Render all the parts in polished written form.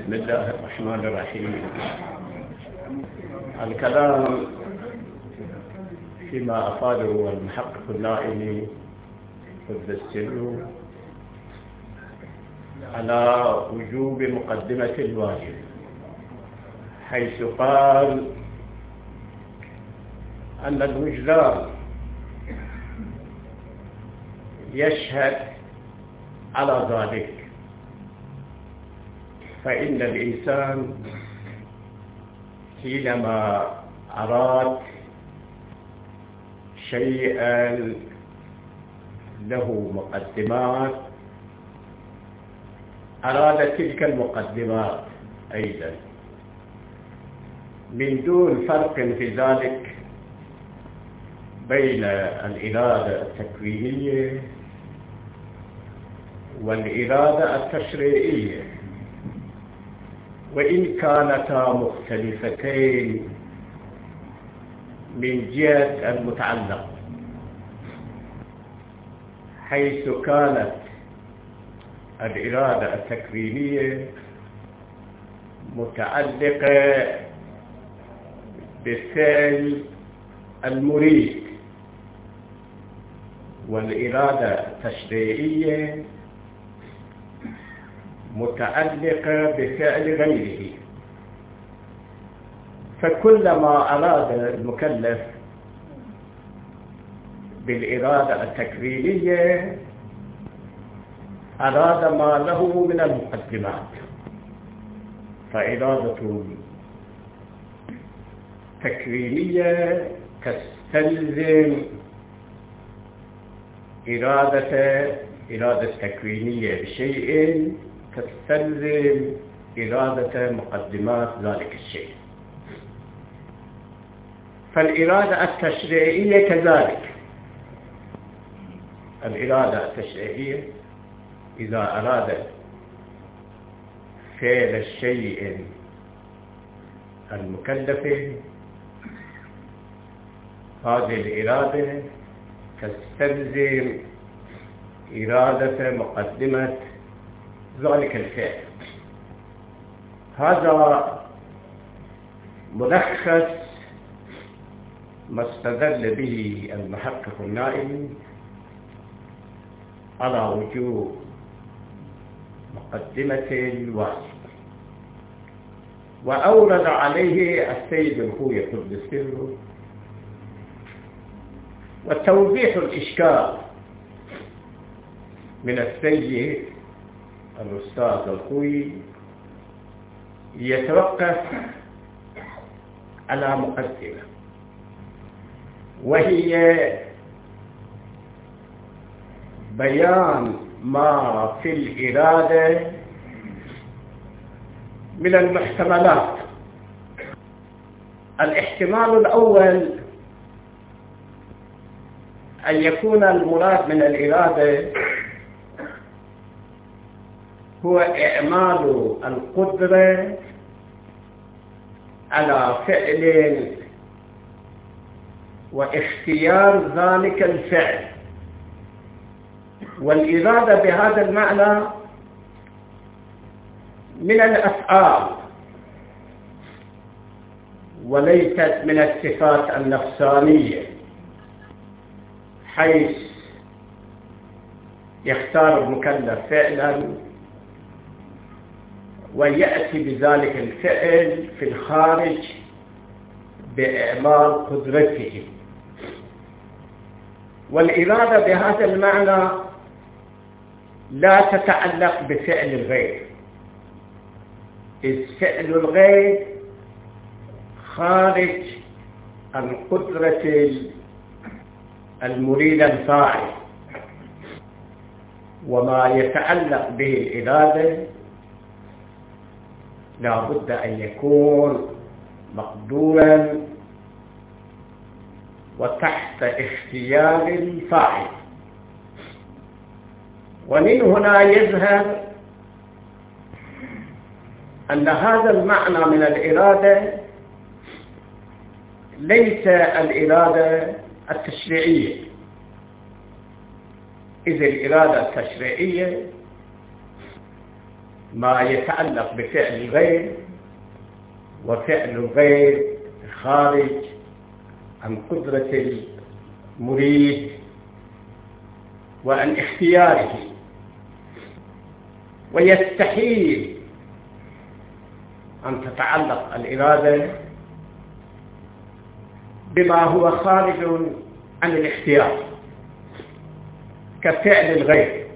بسم الله الرحمن الرحيم. الكلام فيما أفاده المحقق النائمي قدس سره على وجوب مقدمة الواجب، حيث قال أن الوجدان يشهد على ذلك، فإن الإنسان حينما أراد شيئا له مقدمات أراد تلك المقدمات أيضا، من دون فرق في ذلك بين الإرادة التكوينية والإرادة التشريعية، وإن كانتا مختلفتين من جهة المتعلق، حيث كانت الإرادة التكوينية متعلقة بفعل المريد، والإرادة التشريعية متعلقة بفعل غيره. فكلما أراد المكلف بالإرادة التكوينية أراد ما له من المقدمات، فإرادة تكوينية تستلزم إرادة تكوينية بشيء تستلزم إرادة مقدمات ذلك الشيء. فالإرادة التشريعية كذلك، الإرادة التشريعية إذا أراد فعل الشيء المكلف، هذه الإرادة تستلزم إرادة مقدمة ذلك الفعل. هذا ملخص ما استدل به المحقق النائمي على وجوب مقدمة الواجب، وأورد عليه السيد الخوي قدس سره وتوضيح الإشكال من السيد الأستاذ الخوي يتوقف على مقدمة، وهي بيان ما في الإرادة من المحتملات. الاحتمال الأول أن يكون المراد من الإرادة هو إعمال القدرة على فعل واختيار ذلك الفعل، والإرادة بهذا المعنى من الأفعال وليست من الصفات النفسانية، حيث يختار المكلف فعلا ويأتي بذلك الفعل في الخارج بإعمال قدرته. والإرادة بهذا المعنى لا تتعلق بفعل الغير، إذ فعل الغير خارج عن قدرة المريد الفاعل، وما يتعلق به الإرادة لا بد أن يكون مقدورا وتحت اختيار الفاعل. ومن هنا يظهر أن هذا المعنى من الإرادة ليس الإرادة التشريعية، إذ الإرادة التشريعية ما يتعلق بفعل الغير، وفعل الغير خارج عن قدرة المريد وعن اختياره، ويستحيل أن تتعلق الإرادة بما هو خارج عن الاختيار كفعل الغير.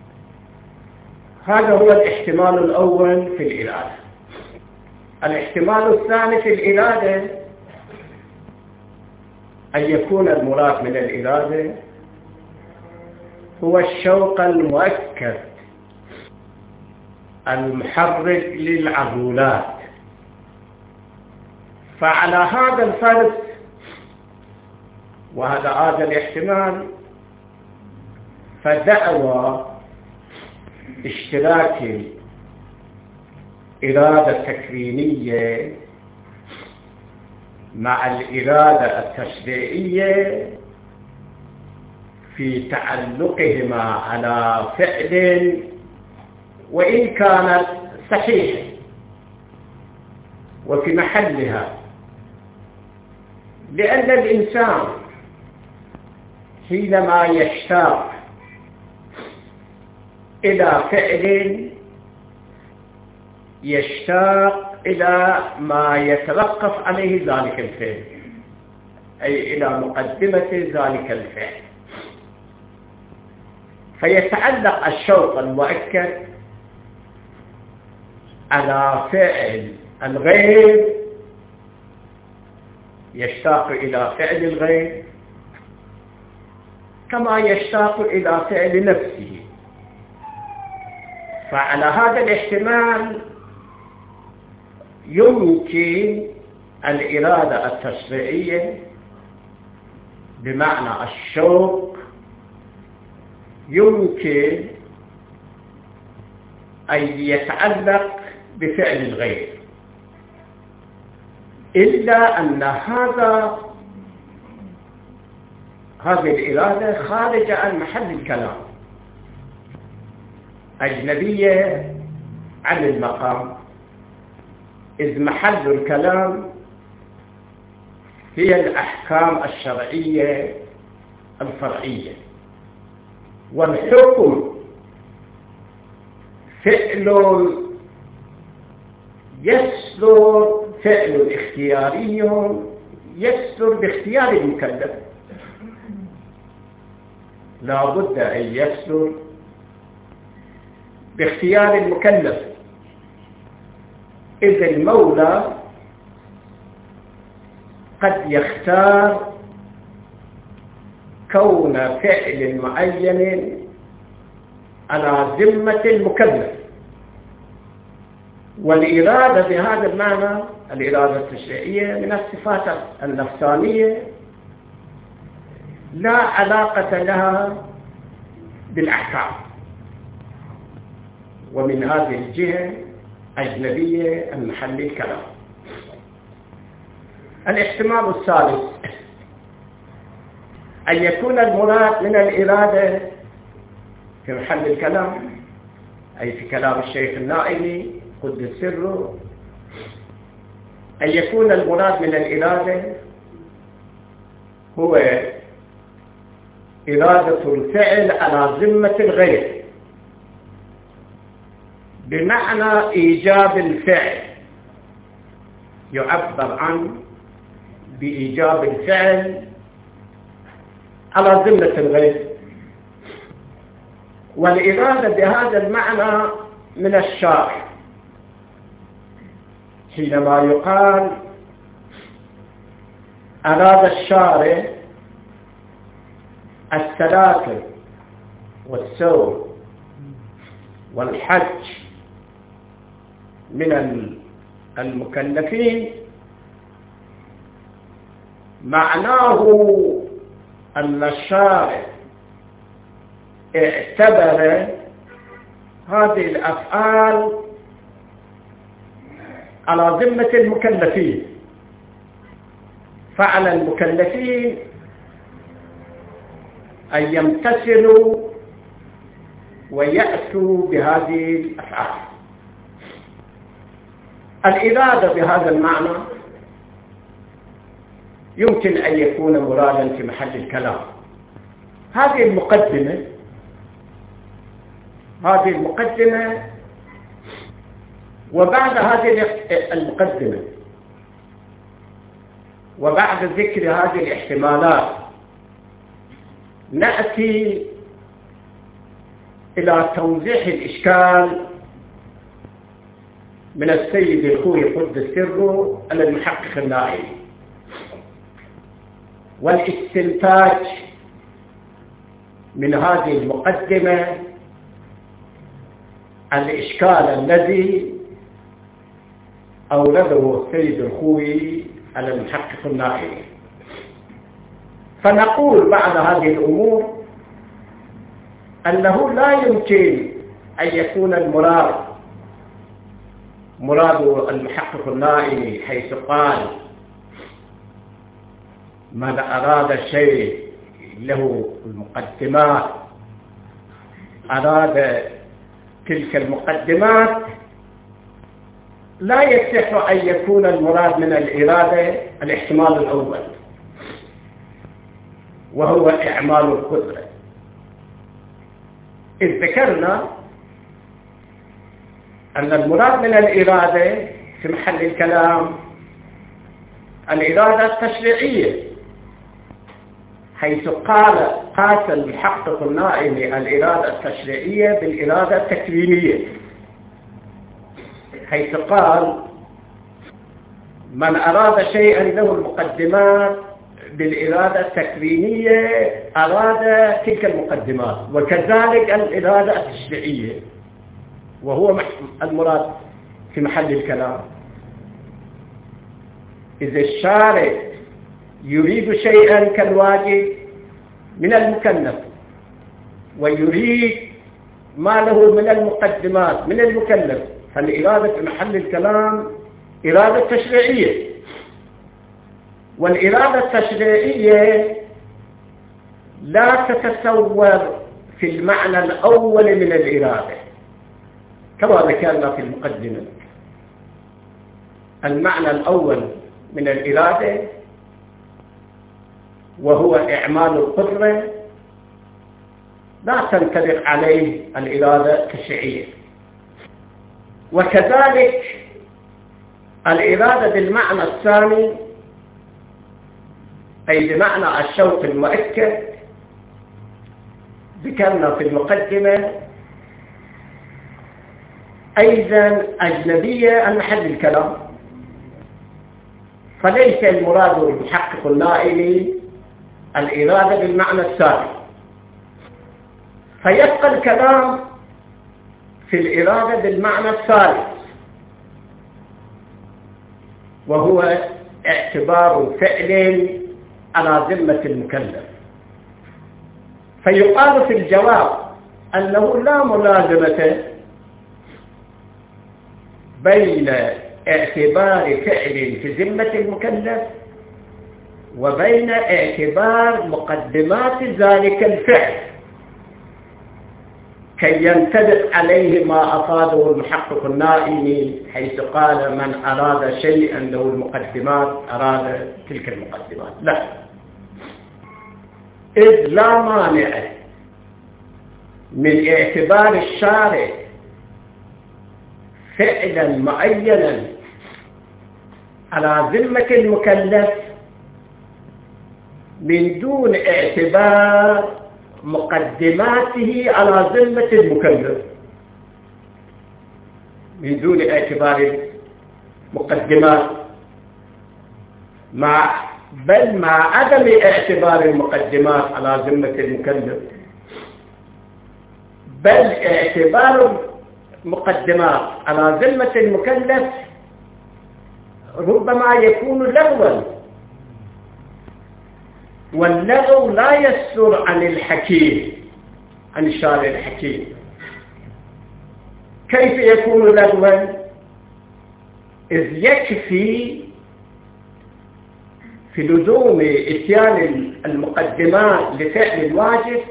هذا هو الاحتمال الأول في الإرادة. الاحتمال الثاني في الإرادة أن يكون المراد من الإرادة هو الشوق المؤكد المحرك للعضلات. فعلى هذا الفرض وهذا الاحتمال، فدعوى اشتراك الإرادة التكوينية مع الإرادة التشريعية في تعلقهما على فعل وإن كانت صحيحة وفي محلها، لأن الإنسان حينما يشتاق إلى فعل يشتاق إلى ما يتوقف عليه ذلك الفعل، أي إلى مقدمة ذلك الفعل، فيتعلق الشوق المؤكد على فعل الغير، يشتاق إلى فعل الغير كما يشتاق إلى فعل نفسه. فعلى هذا الاحتمال يمكن الإرادة التشريعية بمعنى الشوق يمكن أن يتعلق بفعل الغير، إلا أن هذه الإرادة خارجة عن محل الكلام، أجنبية عن المقام، إذ محل الكلام هي الأحكام الشرعية الفرعية، والحكم فعل يصدر، فعل اختياري يصدر باختيار المكلف، لا بد أن يصدر باختيار المكلف. إذ المولى قد يختار كون فعل معين على ذمة المكلف، والإرادة بهذا المعنى الإرادة التشريعية من الصفات النفسانية لا علاقة لها بالأحكام، ومن هذه الجهة أجنبية عن محل الكلام. الاحتمال الثالث أن يكون المراد من الإرادة في محل الكلام، أي في كلام الشيخ النائمي قدس سره، أن يكون المراد من الإرادة هو إرادة الفعل على ذمة الغير، بمعنى إيجاب الفعل، يعبر عنه بإيجاب الفعل على ذمة الغير. والإرادة بهذا المعنى من الشارع، حينما يقال أراد الشارع السلاكل والسوم والحج من المكلفين، معناه أن الشارع اعتبر هذه الأفعال على ذمة المكلفين، فعلى المكلفين أن يمتثلوا ويأتوا بهذه الأفعال. الإرادة بهذا المعنى يمكن أن يكون مرادا في محل الكلام. هذه المقدمة وبعد هذه المقدمة وبعد ذكر هذه الاحتمالات نأتي إلى توضيح الإشكال من السيد الخوي قدس سره على المحقق النائي، والاستنتاج من هذه المقدمة الإشكال الذي أورده السيد الخوي على المحقق النائي. فنقول بعد هذه الأمور أنه لا يمكن أن يكون مراد المحقق النائي حيث قال من أراد شيء له المقدمات أراد تلك المقدمات، لا يصح أن يكون المراد من الإرادة الاحتمال الأول وهو إعمال القدرة، إذ ذكرنا أن المراد من الإرادة في محل الكلام الإرادة التشريعية، حيث قاس المحقق النائي الإرادة التشريعية بالإرادة التكوينية، حيث قال من أراد شيئا له المقدمات بالإرادة التكوينية أراد تلك المقدمات، وكذلك الإرادة التشريعية وهو المراد في محل الكلام. إذا الشارع يريد شيئا كالواجب من المكلف ويريد ما له من المقدمات من المكلف، فالإرادة في محل الكلام إرادة تشريعية، والإرادة التشريعية لا تتصور في المعنى الأول من الإرادة كما ذكرنا في المقدمة. المعنى الأول من الإرادة وهو إعمال القدرة لا تنطبق عليه الإرادة التشريعية، وكذلك الإرادة بالمعنى الثاني أي بمعنى الشوق المؤكد ذكرنا في المقدمة أيضا أجنبية عن محل الكلام، فليس المراد المحقق النائي الإرادة بالمعنى الثاني، فيبقى الكلام في الإرادة بالمعنى الثالث وهو اعتبار فعل على ذمة المكلف. فيقال في الجواب أنه لا ملازمة بين اعتبار فعل في ذمة المكلف وبين اعتبار مقدمات ذلك الفعل كي ينطبق عليه ما أفاده المحقق النائي حيث قال من أراد شيئا له المقدمات أراد تلك المقدمات. لا، إذ لا مانع من اعتبار الشارع فعلا معينا على ذمة المكلف من دون اعتبار مقدماته على ذمة المكلف، من دون اعتبار مقدمات بل مع عدم اعتبار المقدمات على ذمة المكلف، بل اعتبار مقدمات على ذمة المكلف ربما يكون لغوا، واللغو لا يسر عن الحكيم، عن الشارع الحكيم. كيف يكون لغوا؟ إذ يكفي في لزوم إتيان المقدمات لفعل الواجب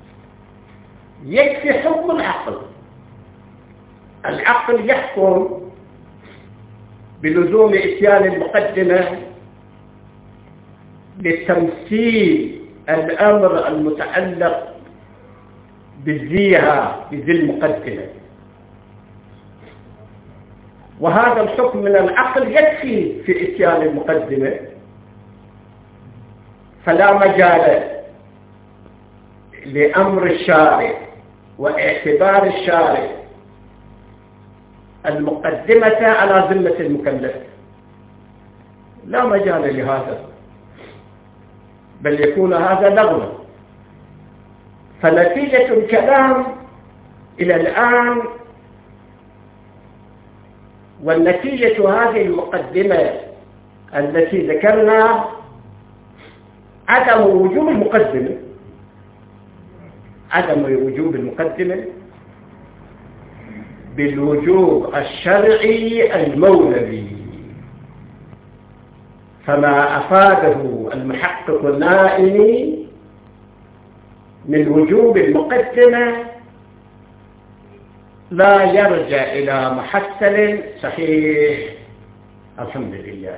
يكفي حكم العقل. العقل يحكم بلزوم إتيان المقدمة لتمثيل الأمر المتعلق بذي المقدمة، وهذا الحكم من العقل يكفي في إتيان المقدمة، فلا مجال لأمر الشارع واعتبار الشارع المقدمة على ذمة المكلف، لا مجال لهذا، بل يكون هذا لغوا. فنتيجة الكلام إلى الآن والنتيجة هذه المقدمة التي ذكرنا عدم وجوب المقدمة، عدم وجوب المقدمة بالوجوب الشرعي المولوي، فما أفاده المحقق النائمي من وجوب المقدمة لا يرجع إلى محصل صحيح. الحمد لله.